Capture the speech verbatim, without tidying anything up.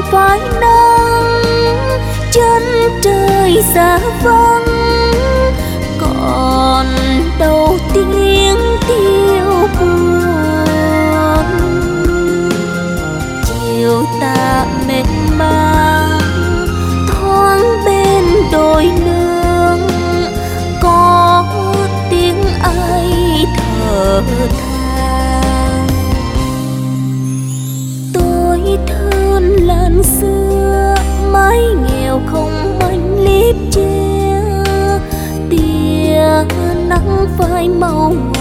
phải nắng, chân trời xa vắng, còn đâu tiếng tiêu buồn. Chiều tà mênh mang thoáng bên đồi nương, có tiếng ai thở than. Tôi thân lần xưa mái nghèo không manh liếp che, tia nắng phai màu